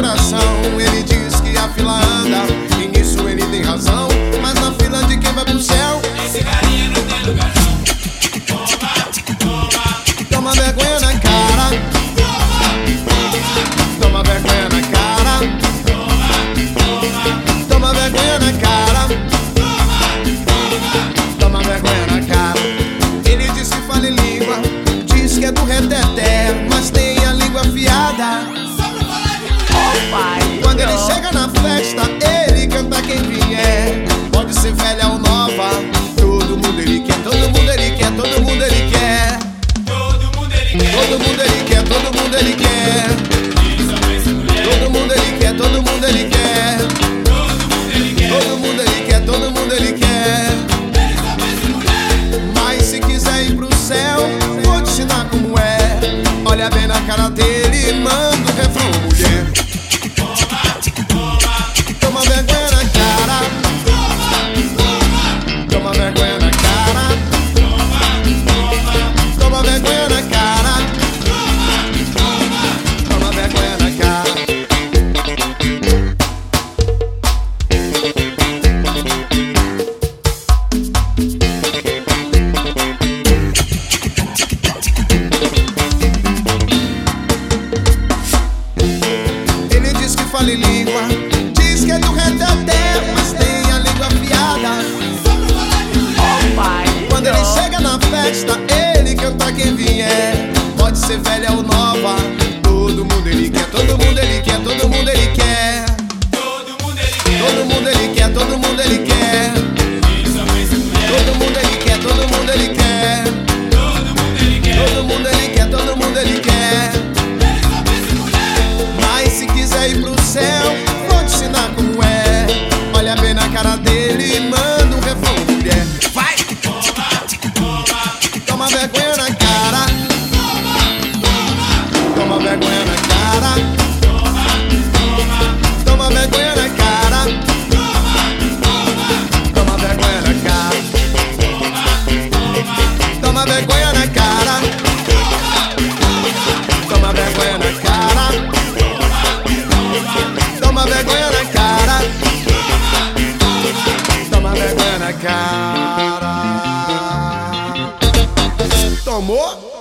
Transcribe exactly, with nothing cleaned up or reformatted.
coração. Ele diz que a fila anda, e nisso ele tem razão. Mas na fila de quem vai pro céu, esse carinha não tem lugar não. Toma, toma, toma vergonha na cara. Toma vergonha na cara. Toma vergonha na cara. Toma vergonha na cara. Ele diz que fala em língua, diz que é do reteté, mas tem a língua afiada. Quando ele chega na festa, ele canta quem vier. Pode ser velha ou nova, todo mundo ele quer, todo mundo ele quer, todo mundo ele quer. todo mundo ele quer. Todo mundo ele quer, todo mundo ele quer. Diz a vez mulher. Todo mundo ele quer, todo mundo ele quer. Todo mundo ele quer. Todo mundo ele quer, todo mundo ele quer. Diz a vez mulher. Mas se quiser ir pro céu, vou te ensinar como é. Olha bem na cara dele e manda o refrão, mulher. Toma vergonha na cara. Toma vergonha na cara. Toma vergonha na cara. Toma vergonha na cara. Ele diz que fala em língua, diz que é do reteté, mas tem a língua afiada. Quando ele chega na festa, ele canta quem vier. Pode ser velha ou nova, todo mundo ele quer, todo mundo ele quer, todo mundo ele quer. Todo mundo ele quer. Todo mundo ele quer, todo mundo ele quer. Diz a vez mulher. Todo mundo ele quer, todo mundo ele quer. Todo mundo ele quer. Todo mundo ele quer, todo mundo ele quer. Diz a vez mulher. Mas se quiser ir pro céu, vou te ensinar como é. Olha bem na cara dele e manda um refrão, mulher. Vai! Toma vergonha na cara. Toma vergonha na cara. Toma vergonha na cara. Toma vergonha na cara. Toma vergonha na cara. Toma vergonha na cara. Toma vergonha na cara. Toma vergonha na cara. Tomou?